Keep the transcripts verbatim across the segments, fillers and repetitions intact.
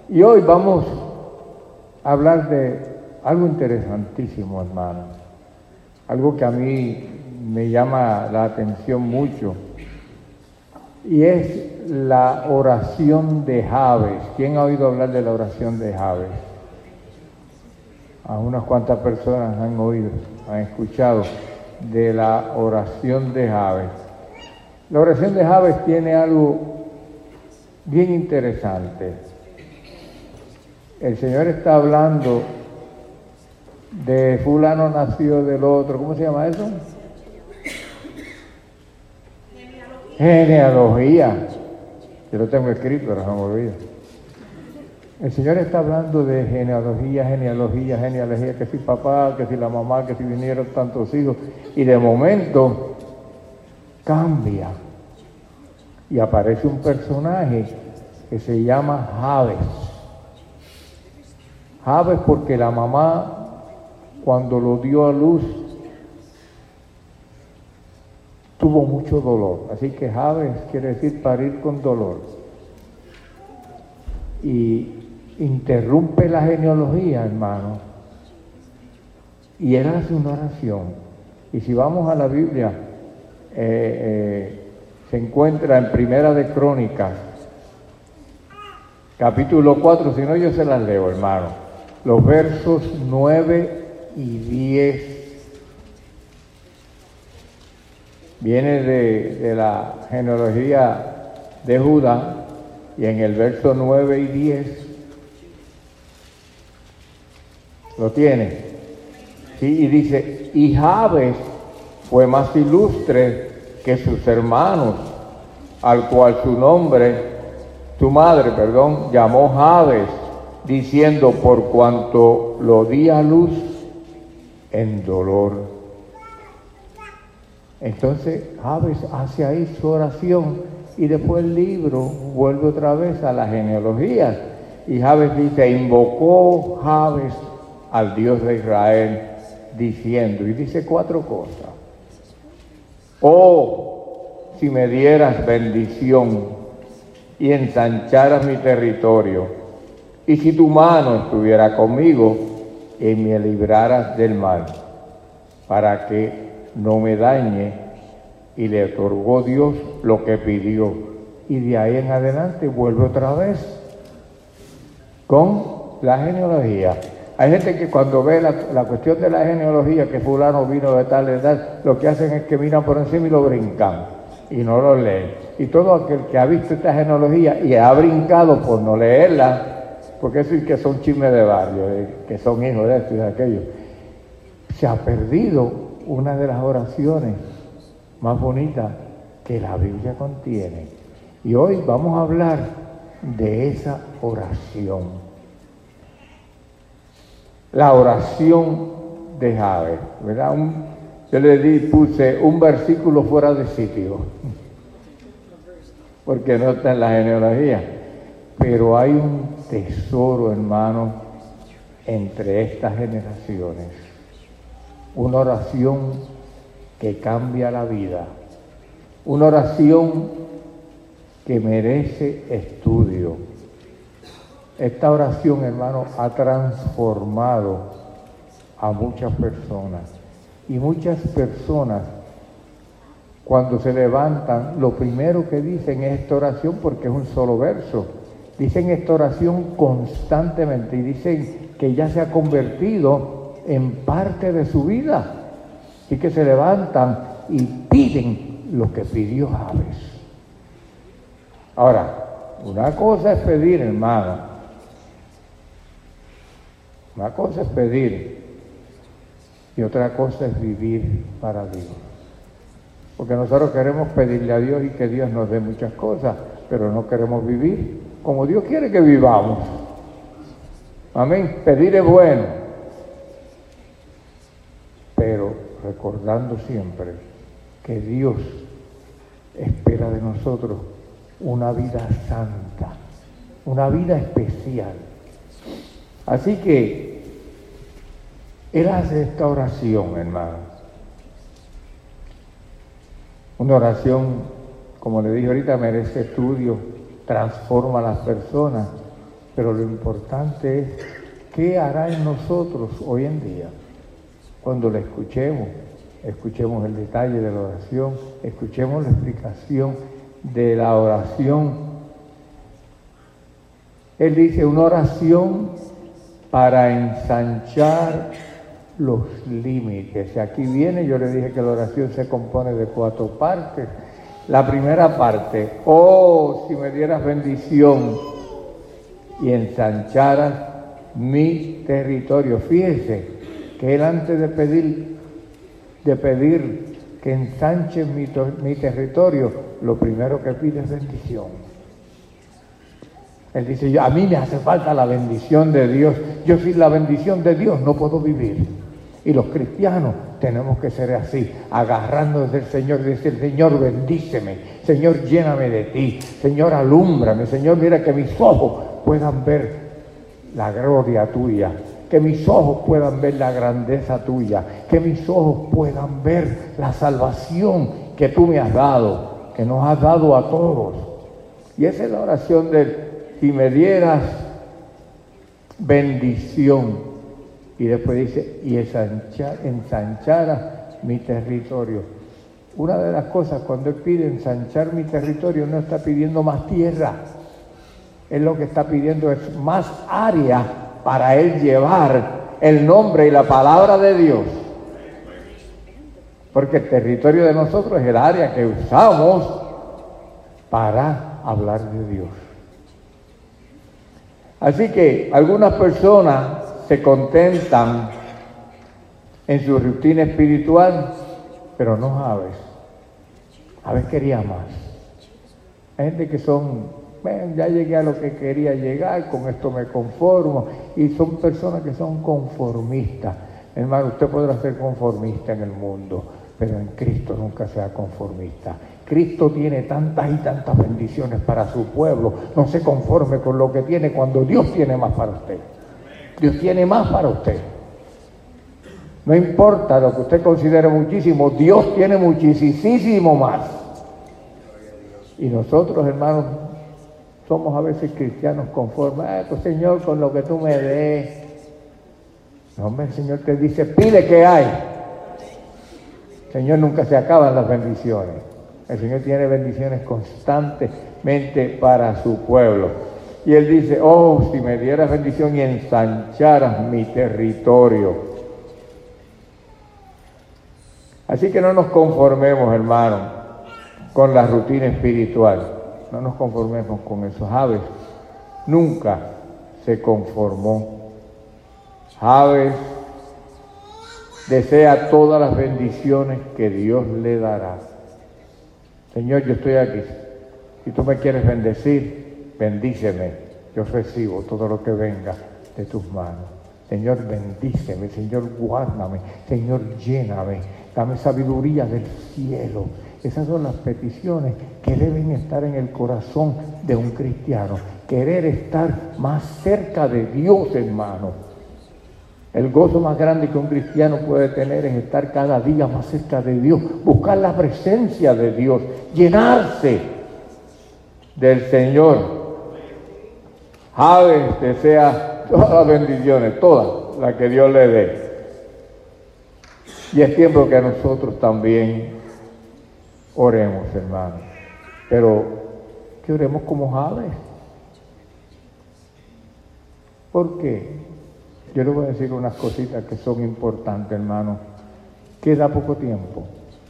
Y hoy vamos a hablar de algo interesantísimo, hermano. Algo que a mí me llama la atención mucho. Y es la oración de Jabes. ¿Quién ha oído hablar de la oración de Jabes? A unas cuantas personas han oído, han escuchado de la oración de Jabes. La oración de Jabes tiene algo bien interesante. El Señor está hablando de fulano nació del otro. ¿Cómo se llama eso? Genealogía. Genealogía. Yo lo tengo escrito, pero no me olvido. El Señor está hablando de genealogía, genealogía, genealogía, que si papá, que si la mamá, que si vinieron tantos hijos. Y de momento cambia. Y aparece un personaje que se llama Jabes. Jabes porque la mamá, cuando lo dio a luz, tuvo mucho dolor. Así que Jabes quiere decir parir con dolor. Y interrumpe la genealogía, hermano. Y él hace una oración. Y si vamos a la Biblia, eh, eh, se encuentra en Primera de Crónicas, capítulo cuatro, si no yo se las leo, hermano. Los versos nueve y diez. Viene de, de la genealogía de Judá, y en el verso nueve y diez lo tiene. Sí, y dice, y Jabes fue más ilustre que sus hermanos, al cual su nombre, su madre, perdón, llamó Jabes, diciendo, por cuanto lo di a luz en dolor. Entonces Jabes hace ahí su oración y después el libro vuelve otra vez a la genealogía. Y Jabes dice, invocó Jabes al Dios de Israel, diciendo, y dice cuatro cosas. Oh, si me dieras bendición y ensancharas mi territorio, y si tu mano estuviera conmigo y me libraras del mal, para que no me dañe, y le otorgó Dios lo que pidió. Y de ahí en adelante vuelve otra vez con la genealogía. Hay gente que cuando ve la, la cuestión de la genealogía, que fulano vino de tal edad, lo que hacen es que miran por encima y lo brincan, y no lo leen. Y todo aquel que ha visto esta genealogía y ha brincado por no leerla, porque eso es que son chismes de barrio, de, que son hijos de esto y de aquello, se ha perdido una de las oraciones más bonitas que la Biblia contiene. Y hoy vamos a hablar de esa oración. La oración de Jabes, ¿verdad? Un, yo le di, puse un versículo fuera de sitio, porque no está en la genealogía. Pero hay un tesoro, hermano, entre estas generaciones. Una oración que cambia la vida. Una oración que merece estudio. Esta oración, hermano, ha transformado a muchas personas. Y muchas personas, cuando se levantan, lo primero que dicen es esta oración, porque es un solo verso. Dicen esta oración constantemente y dicen que ya se ha convertido en parte de su vida. Y que se levantan y piden lo que pidió Jabes. Ahora, una cosa es pedir, hermano. Una cosa es pedir y otra cosa es vivir para Dios. Porque nosotros queremos pedirle a Dios y que Dios nos dé muchas cosas, pero no queremos vivir como Dios quiere que vivamos. Amén. Pedir es bueno, pero recordando siempre que Dios espera de nosotros una vida santa, una vida especial. Así que Él hace esta oración, hermano. Una oración, como le dije ahorita, merece estudio, transforma a las personas, pero lo importante es qué hará en nosotros hoy en día. Cuando la escuchemos, escuchemos el detalle de la oración, escuchemos la explicación de la oración. Él dice una oración para ensanchar los límites. Y aquí viene, yo le dije que la oración se compone de cuatro partes. La primera parte, oh, si me dieras bendición y ensancharas mi territorio. Fíjese que él antes de pedir, de pedir que ensanche mi, mi territorio, lo primero que pide es bendición. Él dice, yo, a mí me hace falta la bendición de Dios. Yo sin la bendición de Dios no puedo vivir. Y los cristianos tenemos que ser así, agarrándonos del Señor y decir, Señor, bendíceme, Señor, lléname de ti, Señor, alúmbrame, Señor, mira que mis ojos puedan ver la gloria tuya, que mis ojos puedan ver la grandeza tuya, que mis ojos puedan ver la salvación que tú me has dado, que nos has dado a todos. Y esa es la oración del si me dieras bendición. Y después dice, y ensanchar, ensanchara mi territorio. Una de las cosas cuando él pide ensanchar mi territorio, no está pidiendo más tierra. Él lo que está pidiendo es más área para él llevar el nombre y la palabra de Dios. Porque el territorio de nosotros es el área que usamos para hablar de Dios. Así que algunas personas se contentan en su rutina espiritual, pero no Javes. Javes quería más. Hay gente que son, bueno, ya llegué a lo que quería llegar, con esto me conformo, y son personas que son conformistas. Hermano, usted podrá ser conformista en el mundo, pero en Cristo nunca sea conformista. Cristo tiene tantas y tantas bendiciones para su pueblo. No se conforme con lo que tiene cuando Dios tiene más para usted. Dios tiene más para usted. No importa lo que usted considere muchísimo, Dios tiene muchísimo más. Y nosotros, hermanos, somos a veces cristianos conformes. Ah, pues Señor, con lo que tú me des. No, hombre, el Señor te dice, pide que hay. Señor, nunca se acaban las bendiciones. El Señor tiene bendiciones constantemente para su pueblo. Y Él dice, oh, si me dieras bendición y ensancharas mi territorio. Así que no nos conformemos, hermanos, con la rutina espiritual. No nos conformemos con eso. Javes nunca se conformó. Javes desea todas las bendiciones que Dios le dará. Señor, yo estoy aquí. Si tú me quieres bendecir, bendíceme, yo recibo todo lo que venga de tus manos. Señor, bendíceme, Señor, guárdame, Señor, lléname, dame sabiduría del cielo. Esas son las peticiones que deben estar en el corazón de un cristiano. Querer estar más cerca de Dios, hermano. El gozo más grande que un cristiano puede tener es estar cada día más cerca de Dios, buscar la presencia de Dios, llenarse del Señor. Javes desea todas las bendiciones, todas las que Dios le dé. Y es tiempo que nosotros también oremos, hermanos. Pero que oremos como Javes. ¿Por qué? Yo le voy a decir unas cositas que son importantes, hermano. Queda poco tiempo.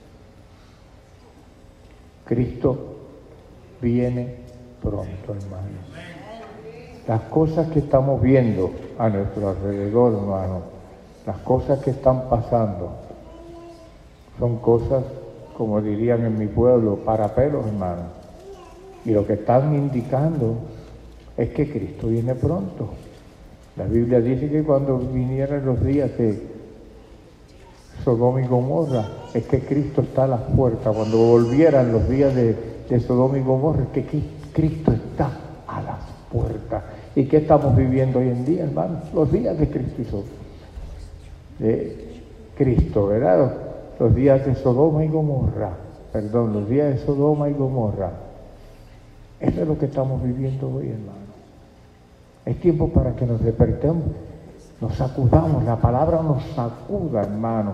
Cristo viene pronto, hermano. Las cosas que estamos viendo a nuestro alrededor, hermano, las cosas que están pasando, son cosas, como dirían en mi pueblo, para pelos, hermano. Y lo que están indicando es que Cristo viene pronto. La Biblia dice que cuando vinieran los días de Sodoma y Gomorra, es que Cristo está a las puertas. Cuando volvieran los días de, de Sodoma y Gomorra, es que Cristo está a las puertas. ¿Y qué estamos viviendo hoy en día, hermano? Los días de Cristo y Sodoma. De Cristo, ¿verdad? Los días de Sodoma y Gomorra. Perdón, los días de Sodoma y Gomorra. Eso es lo que estamos viviendo hoy, hermano. Es tiempo para que nos despertemos, nos sacudamos, la palabra nos sacuda, hermano,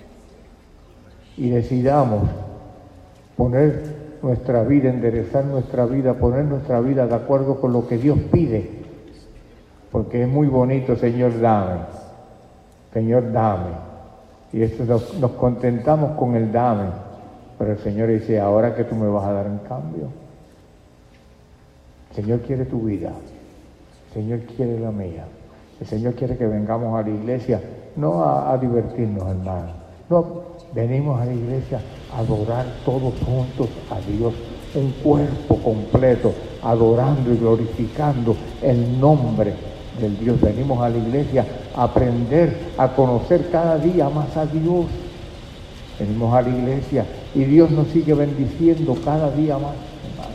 y decidamos poner nuestra vida, enderezar nuestra vida, poner nuestra vida de acuerdo con lo que Dios pide, porque es muy bonito, Señor, dame, Señor, dame, y esto nos, nos contentamos con el dame, pero el Señor dice, ahora que tú me vas a dar en cambio. El Señor quiere tu vida, el Señor quiere la mía, el Señor quiere que vengamos a la iglesia, no a, a divertirnos, hermano, no. Venimos a la iglesia a adorar todos juntos a Dios, un cuerpo completo, adorando y glorificando el nombre del Dios. Venimos a la iglesia a aprender, a conocer cada día más a Dios. Venimos a la iglesia y Dios nos sigue bendiciendo cada día más, hermano.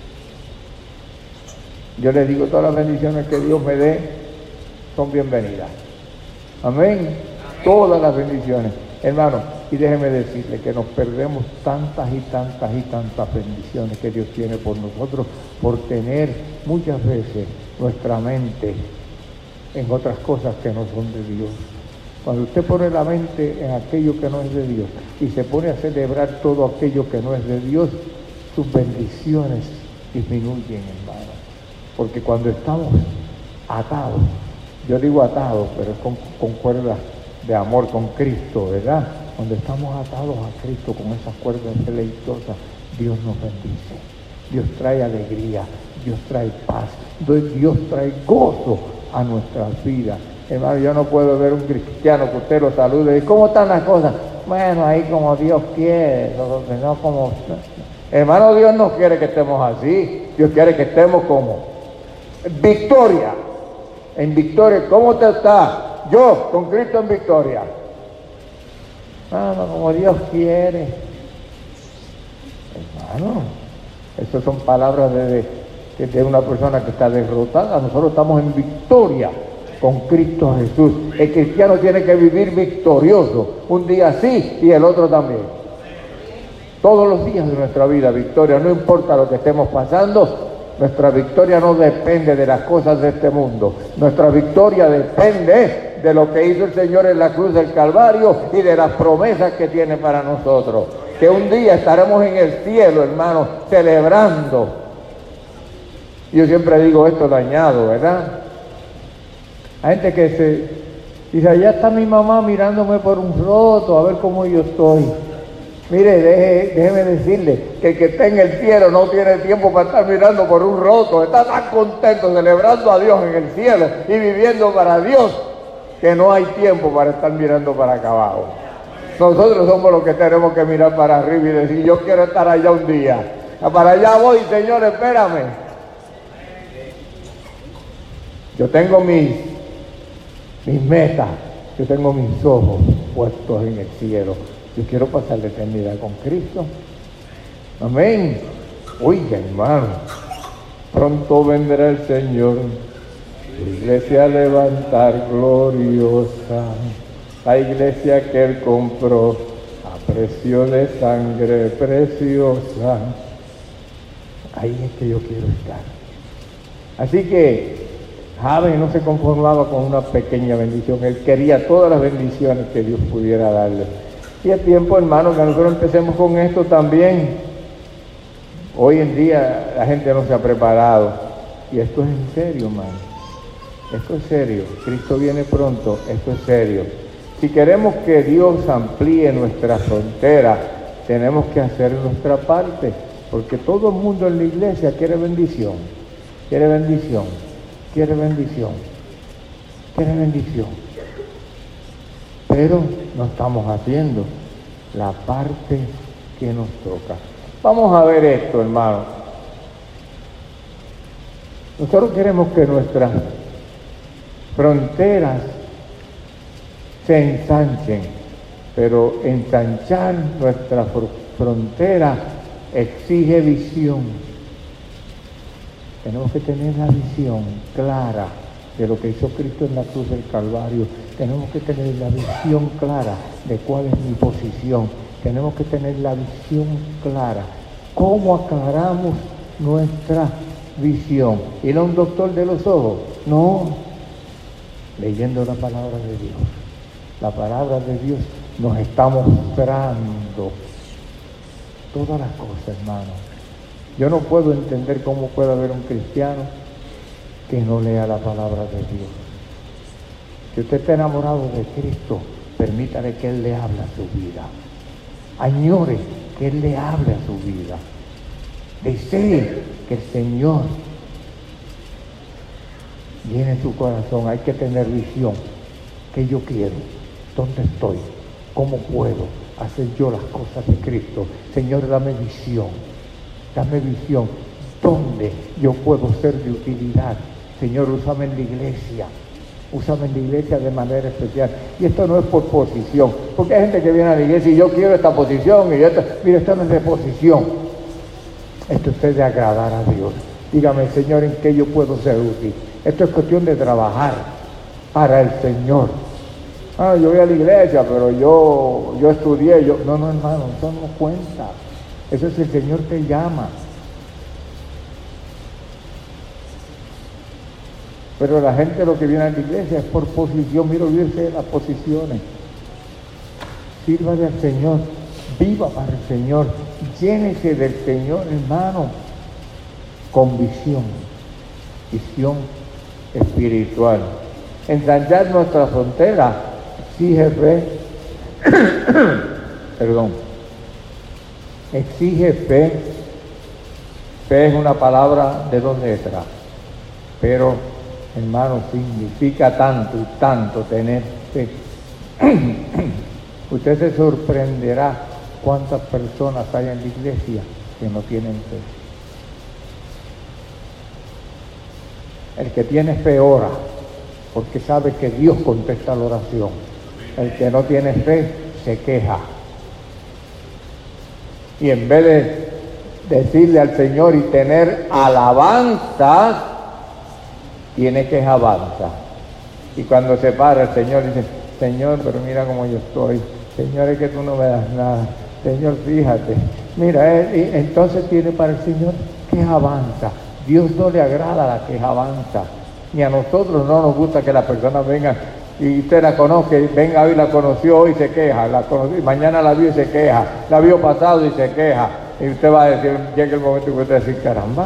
Yo les digo, todas las bendiciones que Dios me dé son bienvenidas. Amén. Todas las bendiciones. Hermano, y déjeme decirle que nos perdemos tantas y tantas y tantas bendiciones que Dios tiene por nosotros, por tener muchas veces nuestra mente en otras cosas que no son de Dios. Cuando usted pone la mente en aquello que no es de Dios y se pone a celebrar todo aquello que no es de Dios, sus bendiciones disminuyen, hermano. Porque cuando estamos atados, yo digo atados, pero es con, con cuerdas de amor con Cristo, ¿verdad? Cuando estamos atados a Cristo con esas cuerdas deleitosas, Dios nos bendice, Dios trae alegría, Dios trae paz, Dios trae gozo a nuestras vidas. Hermano, yo no puedo ver un cristiano que usted lo salude y ¿cómo están las cosas? Bueno, ahí como Dios quiere, no como... Hermano, Dios no quiere que estemos así, Dios quiere que estemos como victoria, en victoria. ¿Cómo te está? Yo, con Cristo en victoria. Hermano, como Dios quiere. Hermano, esas son palabras de, de, de una persona que está derrotada. Nosotros estamos en victoria con Cristo Jesús. El cristiano tiene que vivir victorioso. Un día sí y el otro también. Todos los días de nuestra vida, victoria. No importa lo que estemos pasando. Nuestra victoria no depende de las cosas de este mundo. Nuestra victoria depende de lo que hizo el Señor en la cruz del Calvario y de las promesas que tiene para nosotros. Que un día estaremos en el cielo, hermano, celebrando. Yo siempre digo esto dañado, ¿verdad? Hay gente que se dice, allá está mi mamá mirándome por un roto, a ver cómo yo estoy. Mire, deje, déjeme decirle que el que está en el cielo no tiene tiempo para estar mirando por un roto, está tan contento celebrando a Dios en el cielo y viviendo para Dios, que no hay tiempo para estar mirando para acá abajo. Nosotros somos los que tenemos que mirar para arriba y decir, yo quiero estar allá un día. Para allá voy, Señor, espérame. Yo tengo mis, mis metas, yo tengo mis ojos puestos en el cielo. Yo quiero pasar la eternidad con Cristo. Amén. Oiga, hermano, pronto vendrá el Señor, la iglesia a levantar gloriosa, la iglesia que Él compró a precio de sangre preciosa. Ahí es que yo quiero estar. Así que Javes no se conformaba con una pequeña bendición, él quería todas las bendiciones que Dios pudiera darle. Y es tiempo, hermano, que nosotros empecemos con esto también. Hoy en día la gente no se ha preparado. Y esto es en serio, hermano. Esto es serio. Cristo viene pronto. Esto es serio. Si queremos que Dios amplíe nuestra frontera, tenemos que hacer nuestra parte. Porque todo el mundo en la iglesia quiere bendición. Quiere bendición. Quiere bendición. Quiere bendición. Pero no estamos haciendo la parte que nos toca. Vamos a ver esto, hermano. Nosotros queremos que nuestras fronteras se ensanchen, pero ensanchar nuestra frontera exige visión. Tenemos que tener la visión clara de lo que hizo Cristo en la cruz del Calvario. Tenemos que tener la visión clara de cuál es mi posición. Tenemos que tener la visión clara. ¿Cómo aclaramos nuestra visión? Ir a un doctor de los ojos. No, leyendo la palabra de Dios. La palabra de Dios nos está mostrando todas las cosas, hermano. Yo no puedo entender cómo puede haber un cristiano que no lea la palabra de Dios. Si usted está enamorado de Cristo, permítale que Él le hable a su vida. Añore que Él le hable a su vida. Desee que el Señor llene su corazón. Hay que tener visión. ¿Qué yo quiero? ¿Dónde estoy? ¿Cómo puedo hacer yo las cosas de Cristo? Señor, dame visión. Dame visión. ¿Dónde yo puedo ser de utilidad? Señor, úsame en la iglesia. Úsame en la iglesia de manera especial. Y esto no es por posición. Porque hay gente que viene a la iglesia y yo quiero esta posición. Y esto, mire, esto no es de posición. Esto es de agradar a Dios. Dígame, Señor, ¿en qué yo puedo ser útil? Esto es cuestión de trabajar para el Señor. Ah, yo voy a la iglesia, pero yo, yo estudié. Yo... No, no, hermano, eso no cuenta. Eso es el Señor te llama. Pero la gente lo que viene a la iglesia es por posición. Mira, olvídese de las posiciones. Sírvale al Señor. Viva para el Señor. Llénese del Señor, hermano. Con visión. Visión espiritual. Ensanchar nuestra frontera exige fe. Perdón. Exige fe. Fe es una palabra de dos letras. Pero, hermano, significa tanto y tanto tener fe. Usted se sorprenderá cuántas personas hay en la iglesia que no tienen fe. El que tiene fe ora, porque sabe que Dios contesta la oración. El que no tiene fe se queja. Y en vez de decirle al Señor y tener alabanzas, tiene quejabanza. Y cuando se para el Señor dice, Señor, pero mira cómo yo estoy. Señor, es que tú no me das nada. Señor, fíjate. Mira, él, entonces tiene para el Señor quejabanza. Dios no le agrada la quejabanza. Ni a nosotros no nos gusta que las personas vengan y usted la conoce, venga hoy, la conoció hoy y se queja, la conoció, y mañana la vio y se queja, la vio pasado y se queja. Y usted va a decir, llega el momento que usted va a decir, caramba.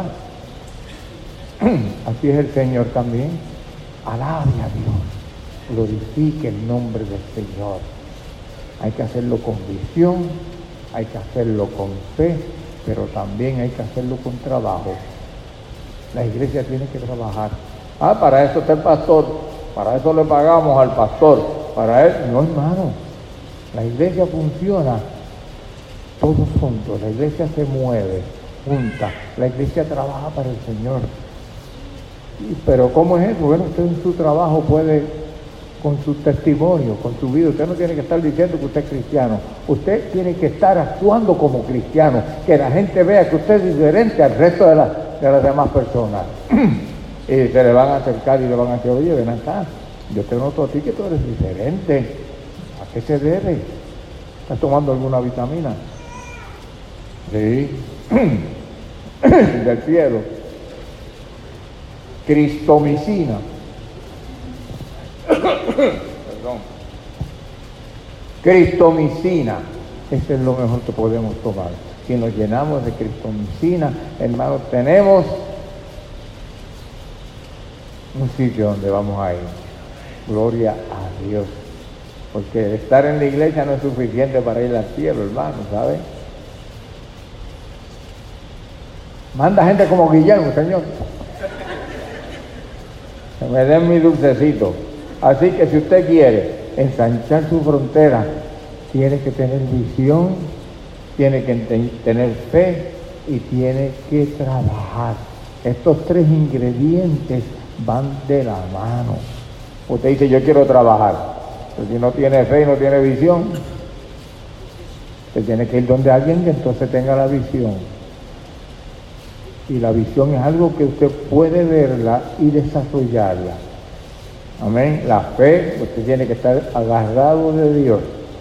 Así es el Señor también. Alabe a Dios, glorifique el nombre del Señor. Hay que hacerlo con visión, hay que hacerlo con fe, pero también hay que hacerlo con trabajo. La iglesia tiene que trabajar. Ah, para eso está el pastor, para eso le pagamos al pastor, para él. No, hermano, la iglesia funciona todos juntos, la iglesia se mueve junta, la iglesia trabaja para el Señor. Pero ¿cómo es eso? Bueno, usted en su trabajo puede, con su testimonio, con su vida, usted no tiene que estar diciendo que usted es cristiano, usted tiene que estar actuando como cristiano, que la gente vea que usted es diferente al resto de, la, de las demás personas. Y se le van a acercar y le van a decir, oye, ven acá, yo te noto a ti que tú eres diferente. ¿A qué se debe? ¿Estás tomando alguna vitamina? Sí. Del cielo. Cristomicina. Perdón. Cristomicina. Ese es lo mejor que podemos tomar. Si nos llenamos de cristomicina, hermanos, tenemos un sitio donde vamos a ir. Gloria a Dios. Porque estar en la iglesia no es suficiente para ir al cielo, hermano, ¿sabe? Manda gente como Guillermo, Señor. Que me den mi dulcecito. Así que si usted quiere ensanchar su frontera, tiene que tener visión, tiene que tener fe y tiene que trabajar. Estos tres ingredientes van de la mano. Usted dice, yo quiero trabajar, pero si no tiene fe y no tiene visión, usted tiene que ir donde alguien que entonces tenga la visión. Y la visión es algo que usted puede verla y desarrollarla. Amén. La fe, usted tiene que estar agarrado de Dios.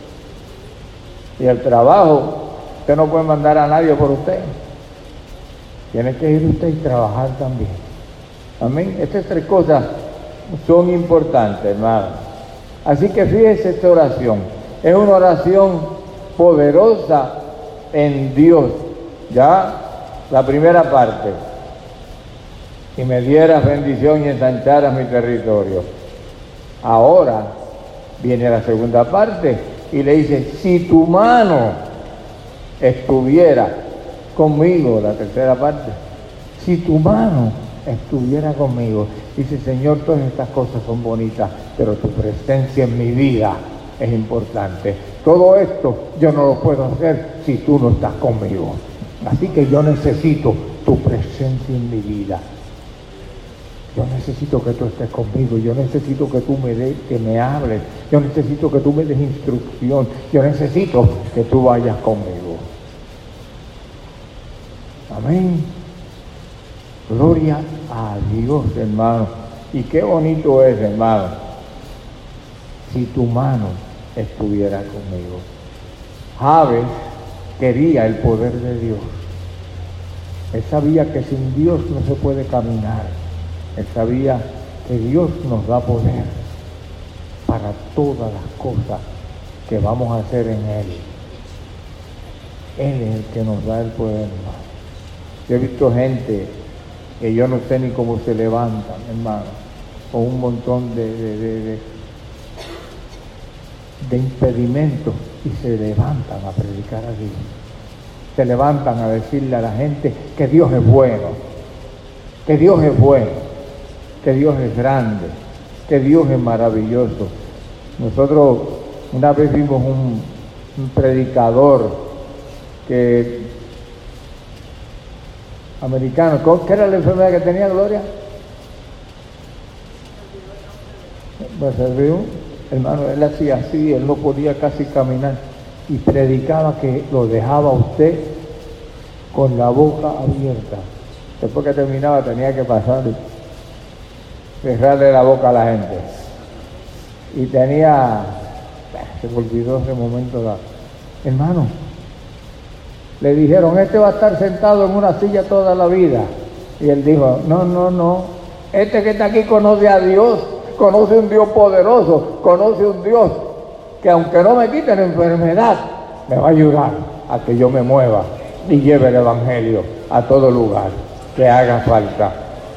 Y el trabajo, usted no puede mandar a nadie por usted. Tiene que ir usted y trabajar también. Amén. Estas tres cosas son importantes, hermano. Así que fíjese esta oración. Es una oración poderosa en Dios. Ya, la primera parte. Y me dieras bendición y ensancharas mi territorio. Ahora viene la segunda parte y le dice, si tu mano estuviera conmigo, la tercera parte, si tu mano estuviera conmigo, dice, Señor, todas estas cosas son bonitas, pero tu presencia en mi vida es importante. Todo esto yo no lo puedo hacer si tú no estás conmigo. Así que yo necesito tu presencia en mi vida. Yo necesito que tú estés conmigo, yo necesito que tú me des, que me hables, yo necesito que tú me des instrucción, yo necesito que tú vayas conmigo. Amén. Gloria a Dios, hermano. Y qué bonito es, hermano, si tu mano estuviera conmigo. Jabes quería el poder de Dios. Él sabía que sin Dios no se puede caminar. Él sabía que Dios nos da poder para todas las cosas que vamos a hacer en Él. Él es el que nos da el poder, hermano. Yo he visto gente que yo no sé ni cómo se levantan, hermano, con un montón de, de, de, de, de impedimentos y se levantan a predicar a Dios. Se levantan a decirle a la gente que Dios es bueno, que Dios es bueno, que Dios es grande, que Dios es maravilloso. Nosotros una vez vimos un, un predicador que americano, ¿qué era la enfermedad que tenía, Gloria? Pues hermano, él hacía así, él no podía casi caminar y predicaba que lo dejaba a usted con la boca abierta. Después que terminaba tenía que pasar cerrarle la boca a la gente. Y tenía, se me olvidó ese momento, la, hermano, le dijeron, este va a estar sentado en una silla toda la vida. Y él dijo, no, no, no, este que está aquí conoce a Dios, conoce un Dios poderoso, conoce un Dios que aunque no me quite la enfermedad, me va a ayudar a que yo me mueva y lleve el Evangelio a todo lugar que haga falta.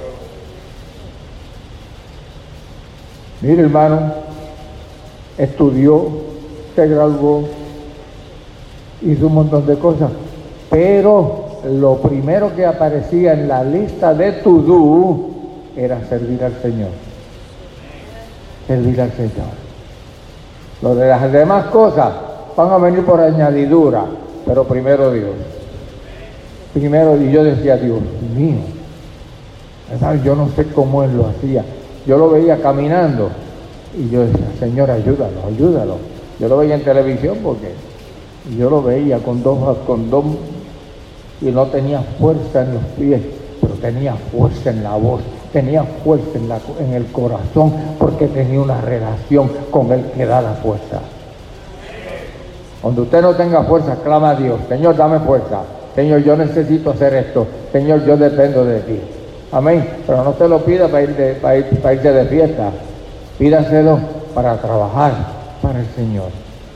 Mire, hermano, estudió, se graduó, hizo un montón de cosas, pero lo primero que aparecía en la lista de to-do era servir al Señor. Servir al Señor. Lo de las demás cosas van a venir por añadidura, pero primero Dios. Primero, y yo decía, Dios mío, ¿verdad? Yo no sé cómo Él lo hacía. Yo lo veía caminando y yo decía, Señor, ayúdalo, ayúdalo. Yo lo veía en televisión porque yo lo veía con dos, con dos, y no tenía fuerza en los pies, pero tenía fuerza en la voz, tenía fuerza en, la, en el corazón, porque tenía una relación con el que da la fuerza. Cuando usted no tenga fuerza, clama a Dios, Señor, dame fuerza. Señor, yo necesito hacer esto. Señor, yo dependo de ti. Amén. Pero no se lo pida para, ir de, para, ir, para irse de fiesta. Pídaselo para trabajar para el Señor.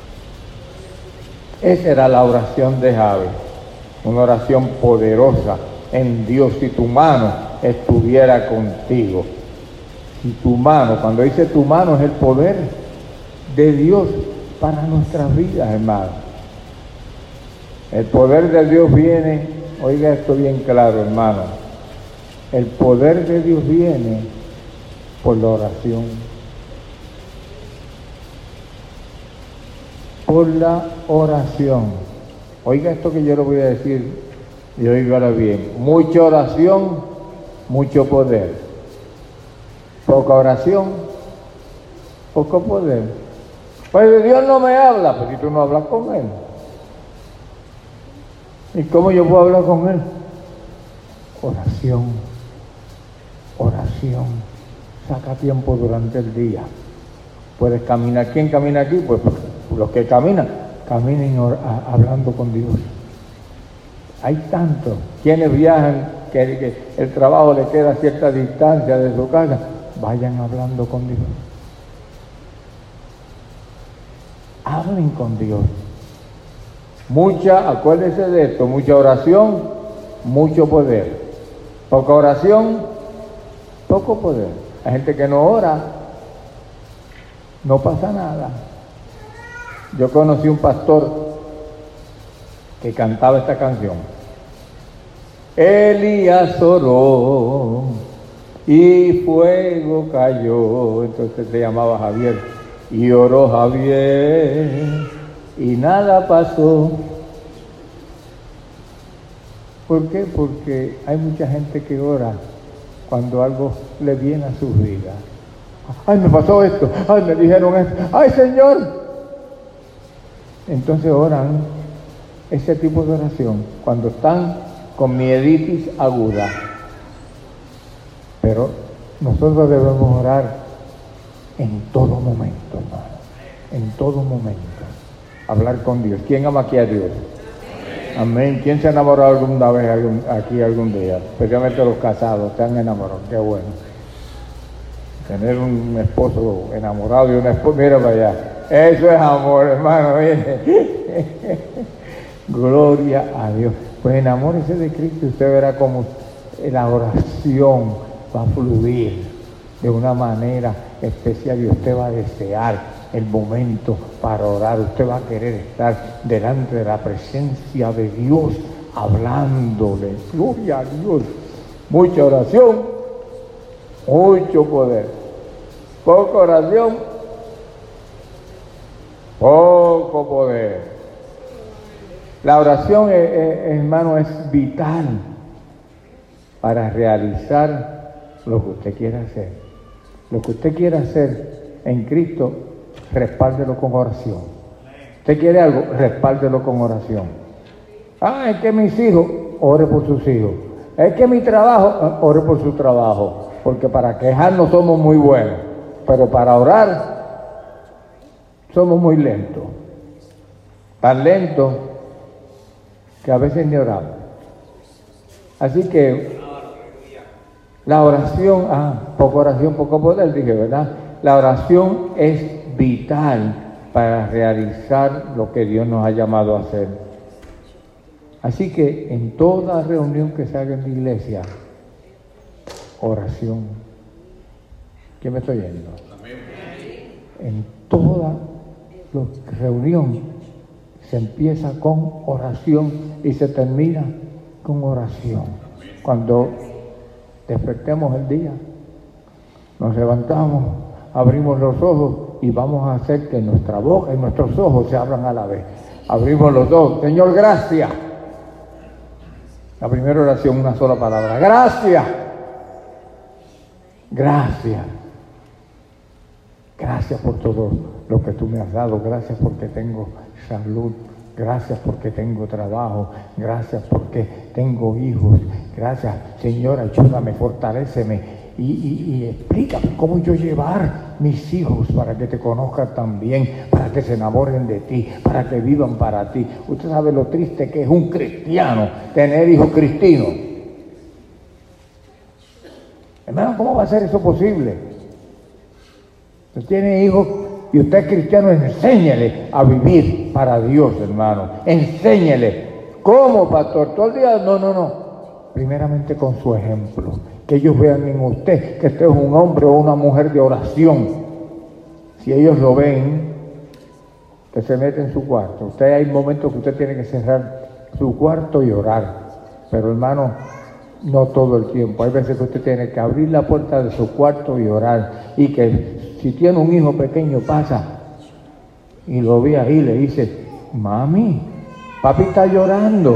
Esa era la oración de Jabes. Una oración poderosa en Dios. Si tu mano estuviera contigo. Si tu mano, cuando dice tu mano, es el poder de Dios para nuestras vidas, hermano. El poder de Dios viene, oiga esto bien claro, hermano. El poder de Dios viene por la oración. Por la oración. Oiga esto que yo le voy a decir y oígalo bien. Mucha oración, mucho poder. Poca oración, poco poder. Pues Dios no me habla, pues si tú no hablas con Él. ¿Y cómo yo puedo hablar con Él? Oración, oración. Saca tiempo durante el día. Puedes caminar. ¿Quién camina aquí? Pues los que caminan, caminen hablando con Dios. Hay tantos. Quienes viajan, que, que el trabajo le queda a cierta distancia de su casa, vayan hablando con Dios. Hablen con Dios. Mucha, acuérdense de esto, mucha oración, mucho poder. Poca oración, poco poder. Hay gente que no ora, no pasa nada. Yo conocí un pastor que cantaba esta canción. Elías oró y fuego cayó. Entonces se llamaba Javier. Y oró Javier y nada pasó. ¿Por qué? Porque hay mucha gente que ora cuando algo le viene a su vida. Ay, me pasó esto. Ay, me dijeron esto. Ay, Señor. Entonces oran ese tipo de oración cuando están con mieditis aguda. Pero nosotros debemos orar en todo momento, hermano. En todo momento. Hablar con Dios. ¿Quién ama aquí a Dios? Amén. ¿Quién se ha enamorado alguna vez algún, aquí algún día? Especialmente los casados, se han enamorado. Qué bueno. Tener un esposo enamorado y una esposa, mira para allá. Eso es amor, hermano. Gloria a Dios. Pues enamórese de Cristo y usted verá cómo la oración va a fluir de una manera especial y usted va a desear el momento para orar. Usted va a querer estar delante de la presencia de Dios hablándole. Gloria a Dios. Mucha oración, mucho poder. Poca oración, poco poder. La oración, eh, eh, hermano, es vital para realizar lo que usted quiera hacer. Lo que usted quiera hacer en Cristo, respáldelo con oración. Usted quiere algo, respáldelo con oración. Ah, es que mis hijos, ore por sus hijos. Es que mi trabajo, ore por su trabajo. Porque para quejarnos somos muy buenos, pero para orar somos muy lentos. Tan lentos que a veces ni oramos. Así que la oración, ah, poca oración, poco poder, dije, ¿verdad? La oración es vital para realizar lo que Dios nos ha llamado a hacer. Así que en toda reunión que se haga en la iglesia, oración. ¿Quién me está oyendo? En toda reunión se empieza con oración y se termina con oración. Cuando despertemos el día, nos levantamos, abrimos los ojos y vamos a hacer que nuestra boca y nuestros ojos se abran a la vez. Abrimos los dos. Señor, gracias. La primera oración, una sola palabra. Gracias. Gracias. Gracias por todo lo que tú me has dado. Gracias porque tengo salud. Gracias porque tengo trabajo. Gracias porque tengo hijos. Gracias, Señor, ayúdame, fortaléceme. Y, y, y explícame cómo yo llevar mis hijos para que te conozcan también, para que se enamoren de ti, para que vivan para ti. Usted sabe lo triste que es un cristiano tener hijos cristinos. Hermano, ¿cómo va a ser eso posible? Usted tiene hijos y usted es cristiano, enséñele a vivir para Dios, hermano. Enséñele. ¿Cómo, pastor? ¿Todo el día? No, no, no. Primeramente con su ejemplo. Que ellos vean en usted que usted es un hombre o una mujer de oración. Si ellos lo ven, que se mete en su cuarto. Usted hay momentos que usted tiene que cerrar su cuarto y orar. Pero hermano, no todo el tiempo. Hay veces que usted tiene que abrir la puerta de su cuarto y orar. Y que si tiene un hijo pequeño pasa y lo ve ahí y le dice, mami, papi está llorando.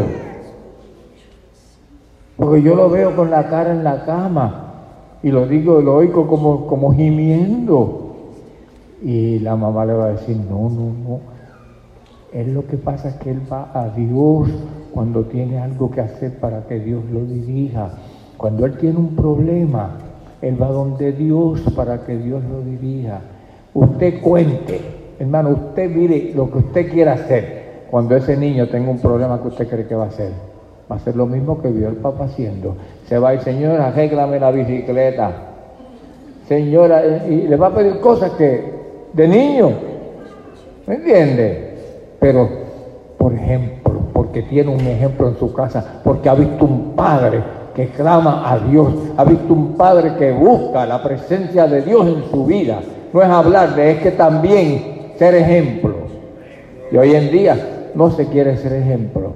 Porque yo lo veo con la cara en la cama y lo digo, lo oigo como, como gimiendo. Y la mamá le va a decir, no, no, no. Es lo que pasa es que él va a Dios cuando tiene algo que hacer para que Dios lo dirija. Cuando él tiene un problema, él va donde Dios para que Dios lo dirija. Usted cuente, hermano, usted mire lo que usted quiera hacer. Cuando ese niño tenga un problema que usted cree que va a hacer, va a ser lo mismo que vio el papá haciendo. Se va y, Señor, arréglame la bicicleta. señora, y le va a pedir cosas que de niño, ¿me entiende? Pero, por ejemplo, porque tiene un ejemplo en su casa, porque ha visto un padre que clama a Dios, ha visto un padre que busca la presencia de Dios en su vida. No es hablarle, es que también ser ejemplo. Y hoy en día no se quiere ser ejemplo.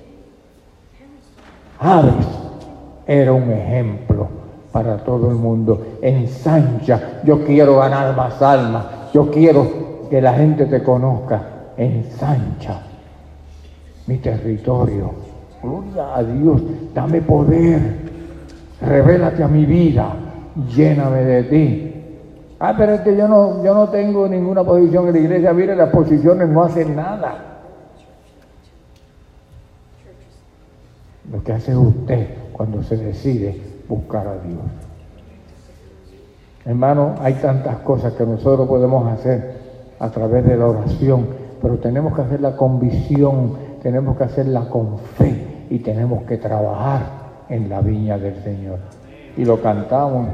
Javes era un ejemplo para todo el mundo. Ensancha, yo quiero ganar más almas, yo quiero que la gente te conozca. Ensancha mi territorio. Gloria a Dios, dame poder, revélate a mi vida, lléname de ti. Ah, pero es que yo no, yo no tengo ninguna posición en la iglesia. Mire, las posiciones no hacen nada. Lo que hace usted cuando se decide buscar a Dios. Hermano, hay tantas cosas que nosotros podemos hacer a través de la oración, pero tenemos que hacerla con visión, tenemos que hacerla con fe y tenemos que trabajar en la viña del Señor. Y lo cantamos.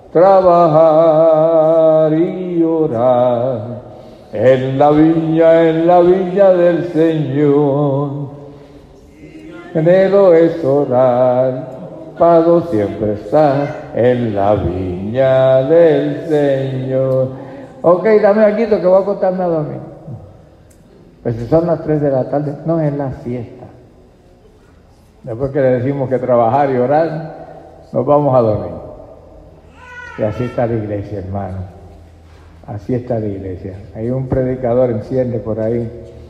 Trabajar y orar en la viña, en la viña del Señor. Anhelo es orar, para siempre estar en la viña del Señor. Ok, dame aquí que voy a acostarme a dormir. Pues si son las tres de la tarde, no es la siesta. Después que le decimos que trabajar y orar, nos vamos a dormir. Y así está la iglesia, hermano. Así está la iglesia. Hay un predicador enciende por ahí,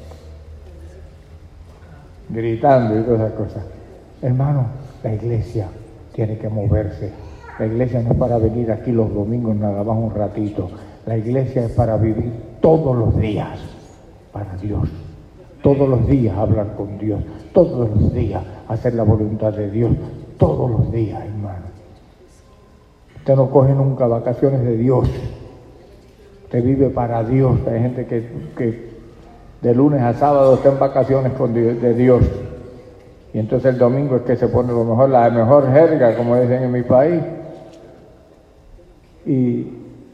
gritando y todas esas cosas. Hermano, la iglesia tiene que moverse. La iglesia no es para venir aquí los domingos nada más un ratito. La iglesia es para vivir todos los días para Dios. Todos los días hablar con Dios. Todos los días hacer la voluntad de Dios. Todos los días, hermano. Usted no coge nunca vacaciones de Dios. Usted vive para Dios. Hay gente que, que de lunes a sábado está en vacaciones con Dios, de Dios. Y entonces el domingo es que se pone lo mejor, la mejor jerga, como dicen en mi país. Y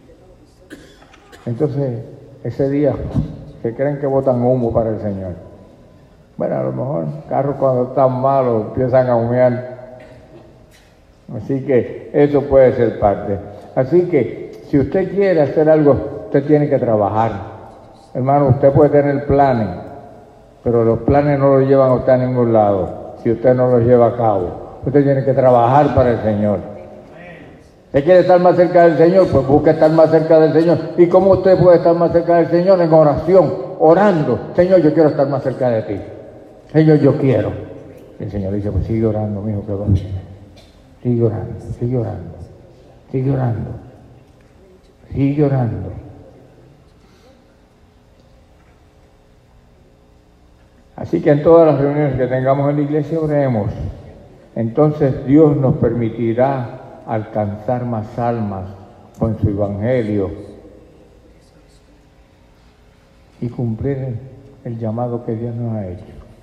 entonces ese día se creen que botan humo para el Señor. Bueno, a lo mejor carros cuando están malos empiezan a humear. Así que eso puede ser parte. Así que si usted quiere hacer algo, usted tiene que trabajar. Hermano, usted puede tener planes, pero los planes no los llevan a usted a ningún lado si usted no los lleva a cabo. Usted tiene que trabajar para el Señor. ¿Usted quiere estar más cerca del Señor? Pues busque estar más cerca del Señor. ¿Y cómo usted puede estar más cerca del Señor? En oración, orando. Señor, yo quiero estar más cerca de ti. Señor, yo quiero. Y el Señor dice, pues sigue orando, mijo, que va bien. Sigue orando, sigue orando, sigue orando, sigue orando. Así que en todas las reuniones que tengamos en la iglesia oremos. Entonces Dios nos permitirá alcanzar más almas con su evangelio y cumplir el, el llamado que Dios nos ha hecho.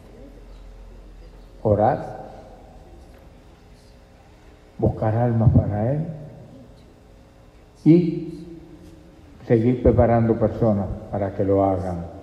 Orar, buscar almas para Él y seguir preparando personas para que lo hagan.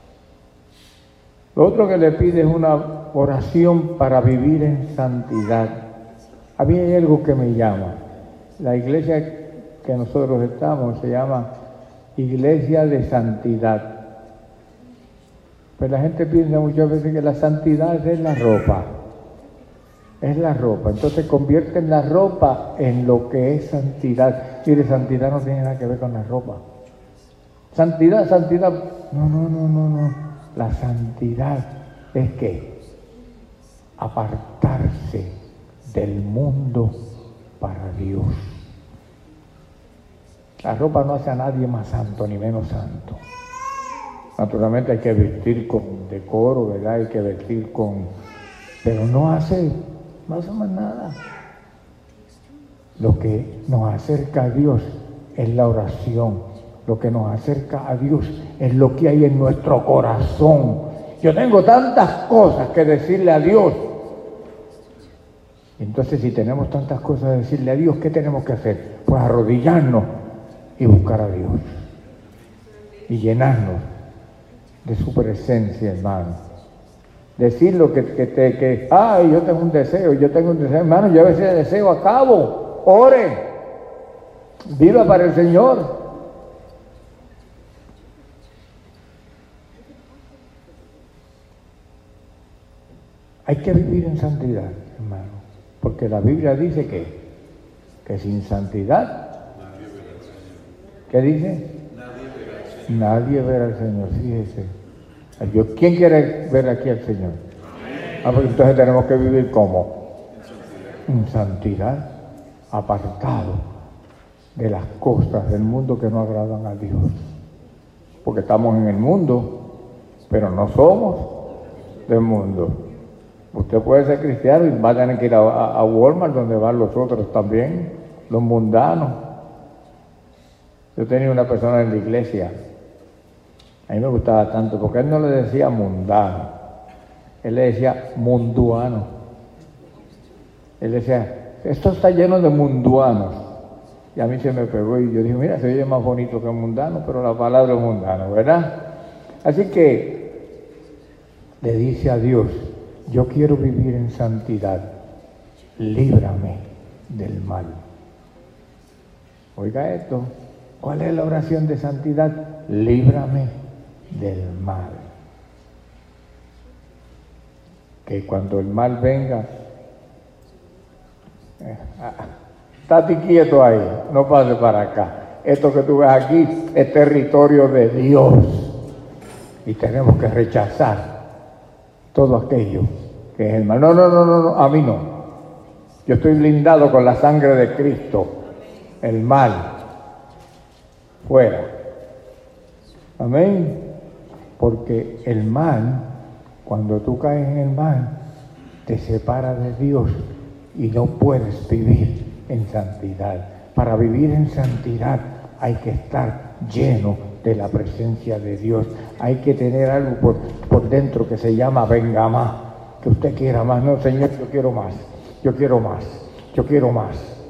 Lo otro que le pide es una oración para vivir en santidad. A mí hay algo que me llama. La iglesia que nosotros estamos se llama Iglesia de Santidad. Pero la gente piensa muchas veces que la santidad es la ropa. Es la ropa. Entonces convierten la ropa en lo que es santidad. Mire, santidad no tiene nada que ver con la ropa. Santidad, santidad. No, no, no, no, no. La santidad es que apartarse del mundo para Dios. La ropa no hace a nadie más santo ni menos santo. Naturalmente hay que vestir con decoro, ¿verdad? Hay que vestir con... Pero no hace, no hace más nada. Lo que nos acerca a Dios es la oración. Lo que nos acerca a Dios es lo que hay en nuestro corazón. Yo tengo tantas cosas que decirle a Dios. Entonces, si tenemos tantas cosas que decirle a Dios, ¿qué tenemos que hacer? Pues arrodillarnos y buscar a Dios y llenarnos de su presencia, hermano. Decir lo que, que te, que, ay, yo tengo un deseo, yo tengo un deseo, hermano, lleve ese deseo a cabo, ore, viva para el Señor. Hay que vivir en santidad, hermano, porque la Biblia dice que, que sin santidad, ¿qué dice? Nadie verá al Señor, fíjese. Yo, ¿quién quiere ver aquí al Señor? Ah, pues entonces tenemos que vivir como en santidad, apartado de las cosas del mundo que no agradan a Dios. Porque estamos en el mundo, pero no somos del mundo. Usted puede ser cristiano y va a tener que ir a, a, a Walmart, donde van los otros también, los mundanos. Yo tenía una persona en la iglesia. A mí me gustaba tanto, porque él no le decía mundano, él le decía munduano. Él decía, esto está lleno de munduanos. Y a mí se me pegó y yo dije, mira, se oye más bonito que mundano, pero la palabra es mundano, ¿verdad? Así que le dice a Dios, yo quiero vivir en santidad, líbrame del mal. Oiga esto, ¿cuál es la oración de santidad? Líbrame del mal. Que cuando el mal venga, eh, ah, estate quieto ahí, no pase para acá. Esto que tú ves aquí es territorio de Dios y tenemos que rechazar todo aquello que es el mal. No, no, no, no, no, a mí no. Yo estoy blindado con la sangre de Cristo. El mal, fuera. Amén. Porque el mal, cuando tú caes en el mal, te separa de Dios y no puedes vivir en santidad. Para vivir en santidad hay que estar lleno de la presencia de Dios. Hay que tener algo por, por dentro que se llama venga más. Que usted quiera más. No, Señor, yo quiero más. Yo quiero más. Yo quiero más.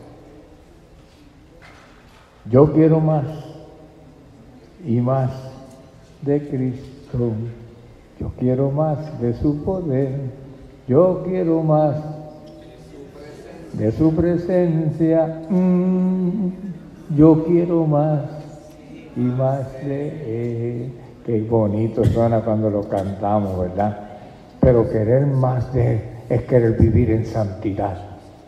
Yo quiero más. Y más de Cristo. Yo quiero más de su poder, yo quiero más de su presencia, mm, yo quiero más y más de él. Qué bonito suena cuando lo cantamos, ¿verdad? Pero querer más de él es querer vivir en santidad.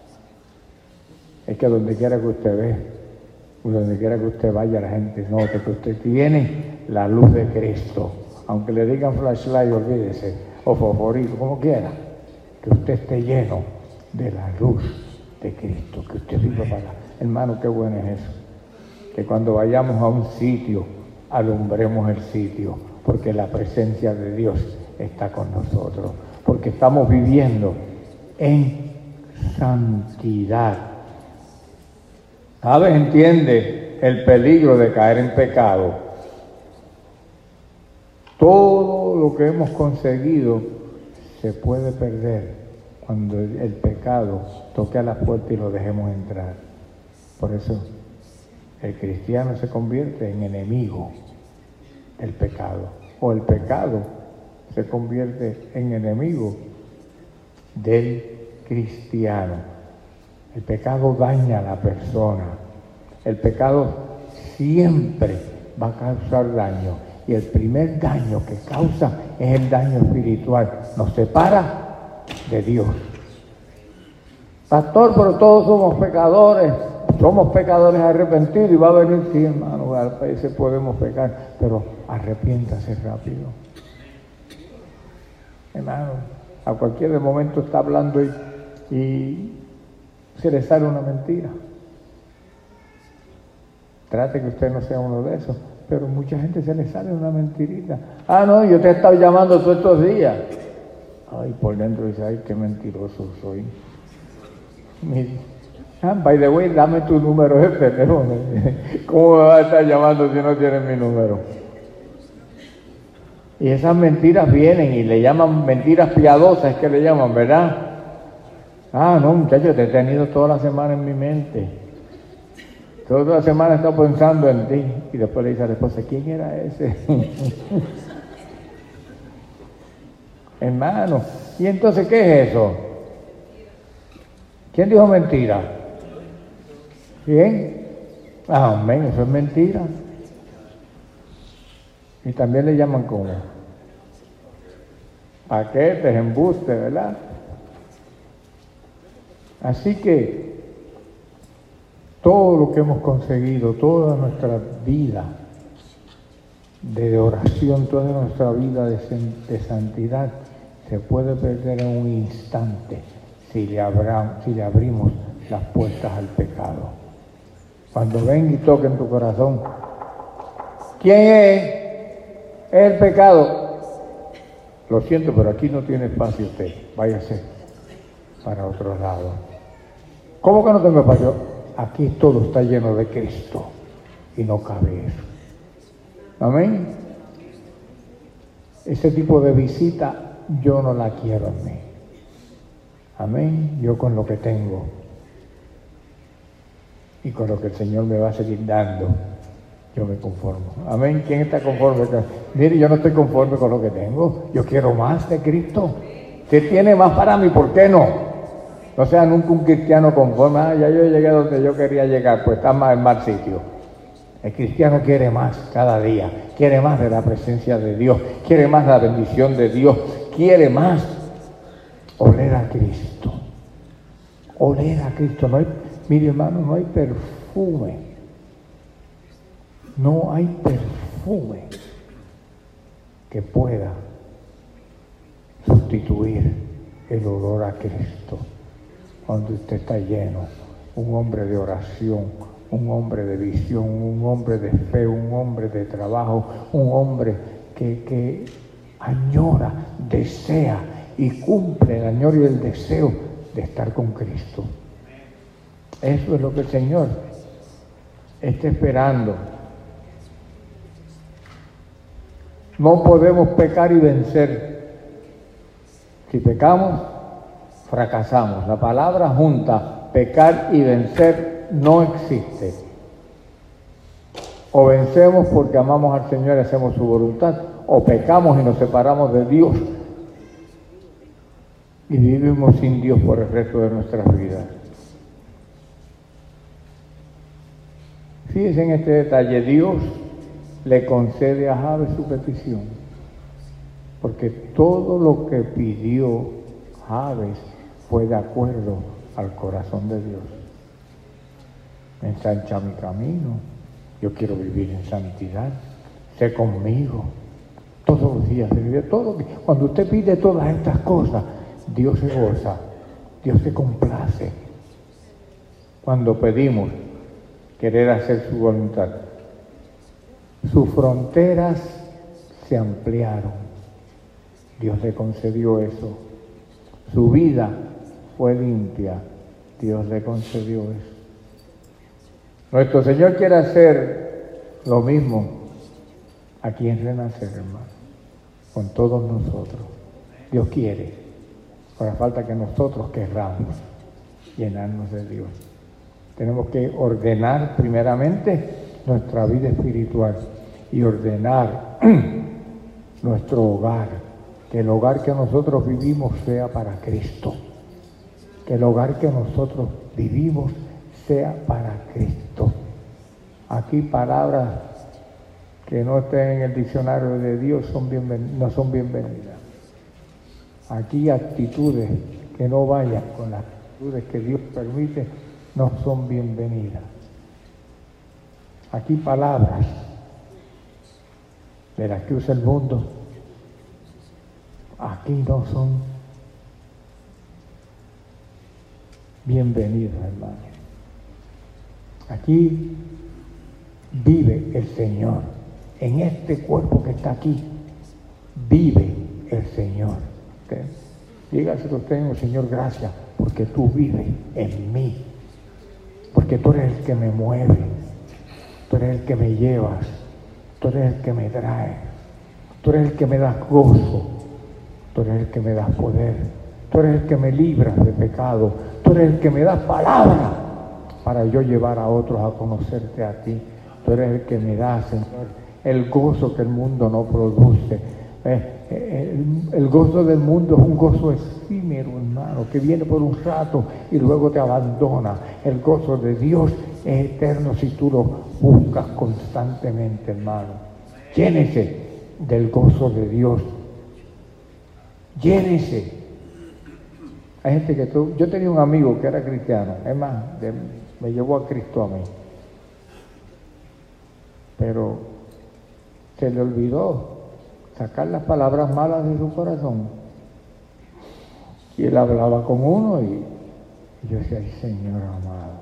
Es que donde quiera que usted ve, donde quiera que usted vaya, la gente note que usted tiene la luz de Cristo. Aunque le digan flashlight, olvídese, o fosforito, como quiera, que usted esté lleno de la luz de Cristo, que usted viva para... Hermano, qué bueno es eso, que cuando vayamos a un sitio, alumbremos el sitio, porque la presencia de Dios está con nosotros, porque estamos viviendo en santidad. ¿Sabes? Entiende el peligro de caer en pecado. Todo lo que hemos conseguido se puede perder cuando el pecado toque a la puerta y lo dejemos entrar. Por eso el cristiano se convierte en enemigo del pecado, o el pecado se convierte en enemigo del cristiano. El pecado daña a la persona. El pecado siempre va a causar daño. Y el primer daño que causa es el daño espiritual. Nos separa de Dios. Pastor, pero todos somos pecadores. Somos pecadores arrepentidos y va a venir, sí, hermano, a veces podemos pecar, pero arrepiéntase rápido. Hermano, a cualquier momento está hablando y, y se le sale una mentira. Trate que usted no sea uno de esos. Pero mucha gente se le sale una mentirita. Ah, no, yo te he estado llamando todos estos días. Ay, por dentro dice, ay, qué mentiroso soy. Ah, by the way, dame tu número de teléfono. ¿Cómo me vas a estar llamando si no tienes mi número? Y esas mentiras vienen y le llaman mentiras piadosas, es que le llaman, ¿verdad? Ah, no, muchachos, te he tenido toda la semana en mi mente. toda la semana está pensando en ti. Y después le dice a la esposa, ¿quién era ese? Hermano, ¿y entonces qué es eso? ¿Quién dijo mentira? ¿Quién? Ah, amén, eso es mentira. Y también le llaman como paquetes, embuste, ¿verdad? Así que todo lo que hemos conseguido, toda nuestra vida de oración, toda nuestra vida de, de santidad, se puede perder en un instante si le, abra, si le abrimos las puertas al pecado. Cuando venga y toque en tu corazón, ¿quién es? Es el pecado. Lo siento, pero aquí no tiene espacio usted. Váyase para otro lado. ¿Cómo que no tengo espacio? Aquí todo está lleno de Cristo y no cabe eso. Amén. Ese tipo de visita yo no la quiero en mí. Amén. Yo con lo que tengo y con lo que el Señor me va a seguir dando, yo me conformo. Amén. ¿Quién está conforme? Mire, yo no estoy conforme con lo que tengo. Yo quiero más de Cristo. Usted tiene más para mí, ¿por qué no? No sea nunca un cristiano conforme. Ah, ya yo llegué donde yo quería llegar, pues está más en mal sitio. El cristiano quiere más cada día. Quiere más de la presencia de Dios. Quiere más la bendición de Dios. Quiere más oler a Cristo. Oler a Cristo. No hay, mire hermano, no hay perfume. No hay perfume que pueda sustituir el olor a Cristo. Cuando usted está lleno, un hombre de oración, un hombre de visión, un hombre de fe, un hombre de trabajo, un hombre que, que añora, desea y cumple el añoro y el deseo de estar con Cristo. Eso es lo que el Señor está esperando. No podemos pecar y vencer. Si pecamos, fracasamos. La palabra junta, pecar y vencer, no existe. O vencemos porque amamos al Señor y hacemos su voluntad, o pecamos y nos separamos de Dios y vivimos sin Dios por el resto de nuestras vidas. Fíjense en este detalle, Dios le concede a Jabes su petición, porque todo lo que pidió Jabes fue de acuerdo al corazón de Dios. Ensancha mi camino, yo quiero vivir en santidad, sé conmigo todos los días de mi vida. Todo, cuando usted pide todas estas cosas, Dios se goza, Dios se complace. Cuando pedimos querer hacer su voluntad, sus fronteras se ampliaron. Dios le concedió eso. Su vida fue limpia. Dios le concedió eso. Nuestro Señor quiere hacer lo mismo aquí en Renacer, hermano, con todos nosotros. Dios quiere. Ahora falta que nosotros querramos llenarnos de Dios. Tenemos que ordenar primeramente nuestra vida espiritual y ordenar nuestro hogar, que el hogar que nosotros vivimos sea para Cristo, que el hogar que nosotros vivimos sea para Cristo. Aquí palabras que no estén en el diccionario de Dios son bienven- no son bienvenidas. Aquí actitudes que no vayan con las actitudes que Dios permite no son bienvenidas. Aquí palabras de las que usa el mundo, aquí no son bienvenidas, hermano. Aquí vive el Señor. En este cuerpo que está aquí, vive el Señor. ¿Okay? Dígaselo usted, Señor, gracias, porque tú vives en mí. Porque tú eres el que me mueve. Tú eres el que me llevas. Tú eres el que me trae. Tú eres el que me das gozo. Tú eres el que me das poder. Tú eres el que me libras de pecado. Tú eres el que me das palabra para yo llevar a otros a conocerte a ti. Tú eres el que me da, Señor, el gozo que el mundo no produce. Eh, el, el gozo del mundo es un gozo efímero, hermano, que viene por un rato y luego te abandona. El gozo de Dios es eterno si tú lo buscas constantemente, hermano. Llénese del gozo de Dios. Llénese. Hay gente que tú... Yo tenía un amigo que era cristiano, es más, de, me llevó a Cristo a mí. Pero se le olvidó sacar las palabras malas de su corazón. Y él hablaba con uno y, y yo decía, ay, Señor amado.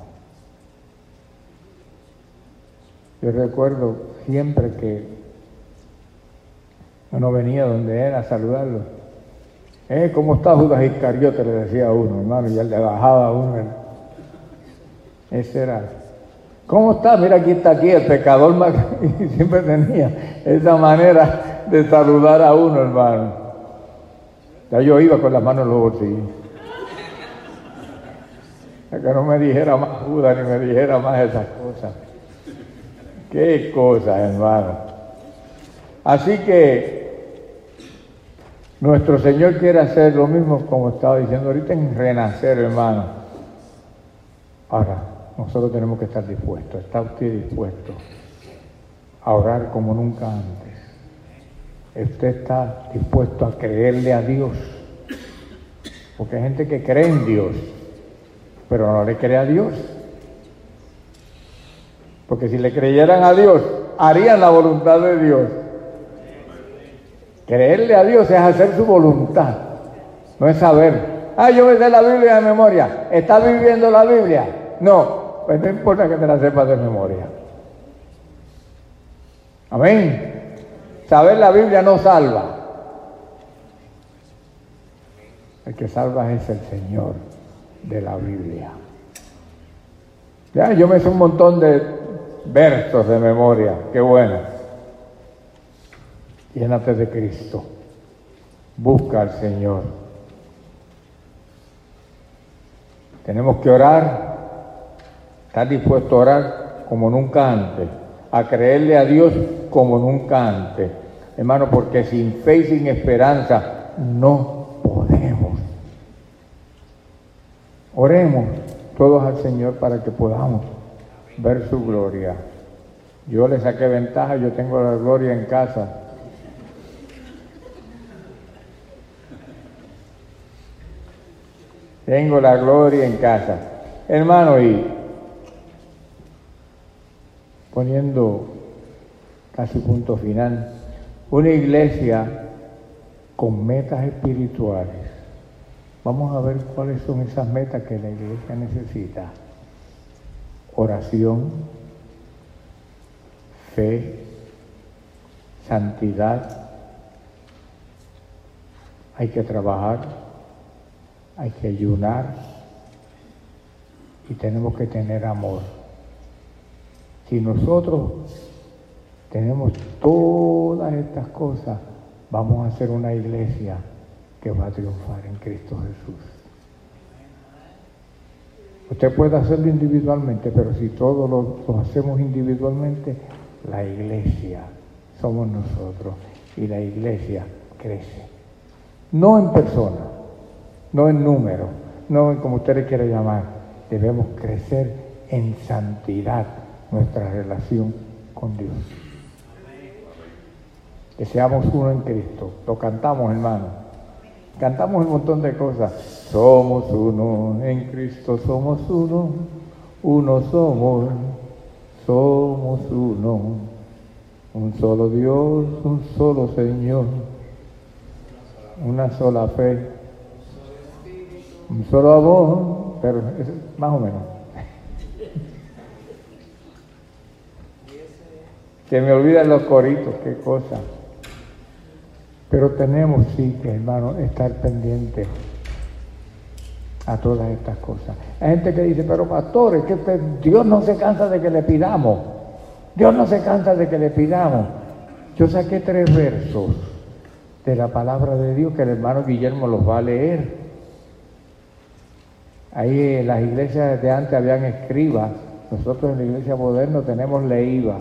Yo recuerdo siempre que uno venía donde él a saludarlo. Eh, ¿cómo está Judas Iscariote? Le decía a uno, hermano, y él le bajaba a uno. Ese era. ¿Cómo está? Mira, aquí está aquí el pecador más... Y siempre tenía esa manera de saludar a uno, hermano. Ya yo iba con las manos en los bolsillos. A que no me dijera más Judas, ni me dijera más esas cosas. Qué cosas, hermano. Así que nuestro Señor quiere hacer lo mismo, como estaba diciendo ahorita, en renacer, hermano. Ahora, nosotros tenemos que estar dispuestos. ¿Está usted dispuesto a orar como nunca antes? ¿Usted está dispuesto a creerle a Dios? Porque hay gente que cree en Dios, pero no le cree a Dios. Porque si le creyeran a Dios, harían la voluntad de Dios. Creerle a Dios es hacer su voluntad, no es saber. Ah, yo me sé la Biblia de memoria. ¿Estás viviendo la Biblia? No, pues no importa que te la sepas de memoria. Amén. Saber la Biblia no salva. El que salva es el Señor de la Biblia. Ya, yo me sé un montón de versos de memoria, qué bueno. Llénate de Cristo. Busca al Señor. Tenemos que orar. ¿Estás dispuesto a orar como nunca antes? A creerle a Dios como nunca antes. Hermano, porque sin fe y sin esperanza no podemos. Oremos todos al Señor para que podamos ver su gloria. Yo le saqué ventaja, yo tengo la gloria en casa. Tengo la gloria en casa. Hermano, y poniendo casi punto final, una iglesia con metas espirituales. Vamos a ver cuáles son esas metas que la iglesia necesita. Oración, fe, santidad. Hay que trabajar. Hay que ayunar y tenemos que tener amor. Si nosotros tenemos todas estas cosas, vamos a hacer una iglesia que va a triunfar en Cristo Jesús. Usted puede hacerlo individualmente, pero si todos lo, lo hacemos individualmente, la iglesia somos nosotros y la iglesia crece. No en persona, no en número, no en como usted le quiera llamar. Debemos crecer en santidad nuestra relación con Dios. Que seamos uno en Cristo. Lo cantamos, hermano. Cantamos un montón de cosas. Somos uno en Cristo, somos uno. Uno somos, somos uno. Un solo Dios, un solo Señor. Una sola fe. Un solo amor, pero es más o menos. Se me olvidan los coritos, qué cosa. Pero tenemos, sí, que hermano, estar pendientes a todas estas cosas. Hay gente que dice, pero pastores, que Dios no se cansa de que le pidamos. Dios no se cansa de que le pidamos. Yo saqué tres versos de la palabra de Dios que el hermano Guillermo los va a leer. Ahí en las iglesias de antes habían escribas, nosotros en la iglesia moderna tenemos leíba.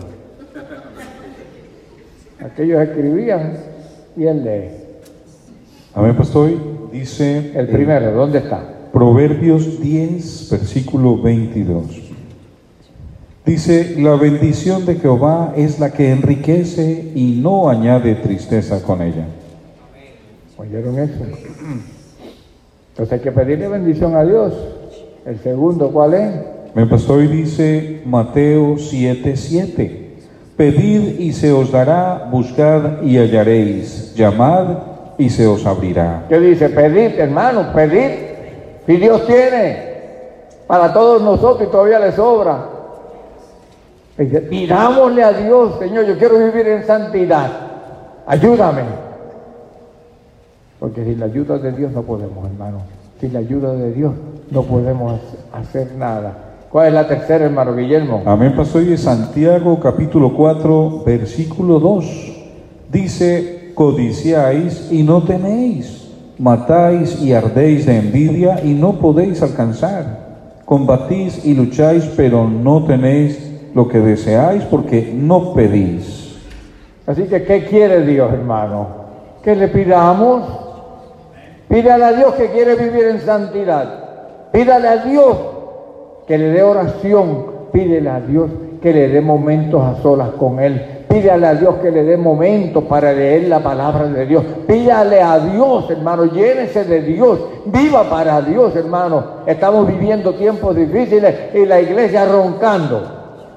Aquellos escribían y él lee. Amén, pastor. Dice el primero, ¿dónde está? Proverbios diez, versículo veintidós. Dice, la bendición de Jehová es la que enriquece y no añade tristeza con ella. ¿Oyeron eso? Entonces hay que pedirle bendición a Dios. El segundo, ¿cuál es? Me pasó y dice Mateo siete, siete. Pedid y se os dará, buscad y hallaréis, llamad y se os abrirá. ¿Qué dice? Pedid, hermano, pedid. Si Dios tiene para todos nosotros y todavía le sobra. Pidámosle a Dios, Señor, yo quiero vivir en santidad. Ayúdame. Porque sin la ayuda de Dios no podemos, hermano. Sin la ayuda de Dios no podemos hacer nada. ¿Cuál es la tercera, hermano Guillermo? Amén, pastor. Y Santiago capítulo cuatro, versículo dos. Dice, codiciáis y no tenéis. Matáis y ardéis de envidia y no podéis alcanzar. Combatís y lucháis, pero no tenéis lo que deseáis porque no pedís. Así que, ¿qué quiere Dios, hermano? Que le pidamos. Pídale a Dios que quiere vivir en santidad. Pídale a Dios que le dé oración. Pídele a Dios que le dé momentos a solas con Él. Pídale a Dios que le dé momentos para leer la palabra de Dios. Pídale a Dios, hermano, llénese de Dios. Viva para Dios, hermano. Estamos viviendo tiempos difíciles y la iglesia roncando.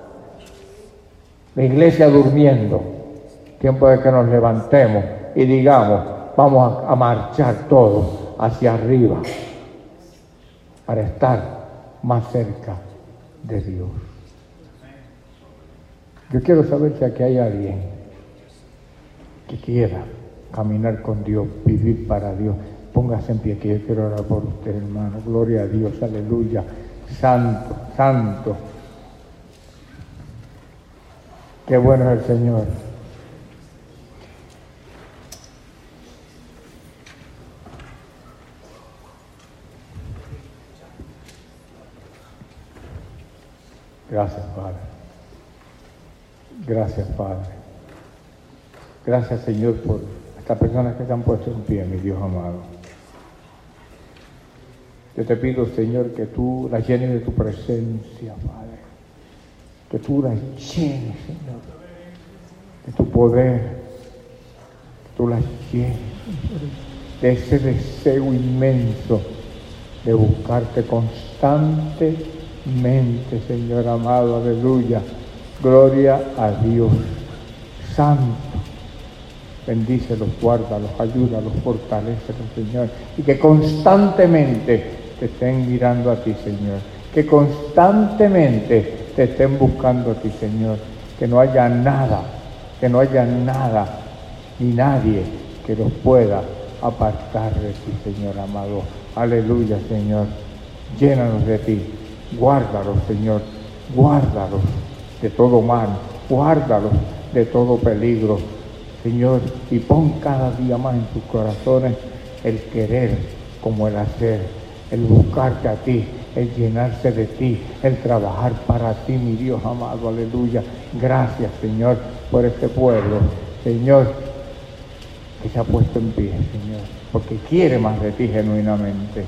La iglesia durmiendo. Tiempo de que nos levantemos y digamos, vamos a, a marchar todos hacia arriba para estar más cerca de Dios. Yo quiero saber si aquí hay alguien que quiera caminar con Dios, vivir para Dios. Póngase en pie, que yo quiero orar por usted, hermano. Gloria a Dios, aleluya. Santo, santo. Qué bueno es el Señor. Gracias, Padre. Gracias, Padre. Gracias, Señor, por estas personas que se han puesto en pie, mi Dios amado. Yo te pido, Señor, que tú las llenes de tu presencia, Padre. Que tú las llenes, Señor, de tu poder. Que tú las llenes, Señor, de ese deseo inmenso de buscarte constantemente. Mente, Señor amado, aleluya, gloria a Dios, santo, bendícelos, guárdalos, ayúdalos, fortalécelos, Señor, y que constantemente te estén mirando a ti, Señor, que constantemente te estén buscando a ti, Señor, que no haya nada, que no haya nada, ni nadie que los pueda apartar de ti, Señor amado, aleluya, Señor, llénanos de ti. Guárdalos, Señor, guárdalos de todo mal, guárdalos de todo peligro, Señor, y pon cada día más en tus corazones el querer como el hacer, el buscarte a ti, el llenarse de ti, el trabajar para ti, mi Dios amado, aleluya. Gracias, Señor, por este pueblo, Señor, que se ha puesto en pie, Señor, porque quiere más de ti genuinamente.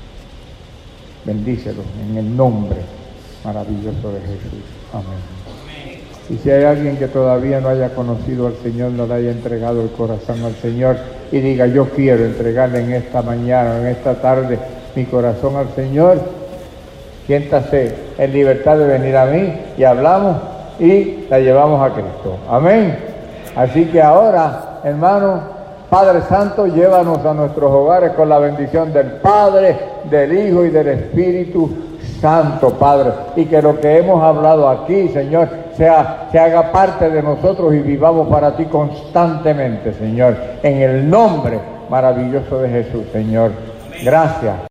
Bendícelos en el nombre maravilloso de Jesús. Amén. Y si hay alguien que todavía no haya conocido al Señor, no le haya entregado el corazón al Señor y diga, yo quiero entregarle en esta mañana, en esta tarde, mi corazón al Señor, siéntase en libertad de venir a mí y hablamos y la llevamos a Cristo. Amén. Así que ahora, hermano, Padre Santo, llévanos a nuestros hogares con la bendición del Padre, del Hijo y del Espíritu Santo, Padre. Y que lo que hemos hablado aquí, Señor, sea, se haga parte de nosotros y vivamos para ti constantemente, Señor. En el nombre maravilloso de Jesús, Señor. Gracias.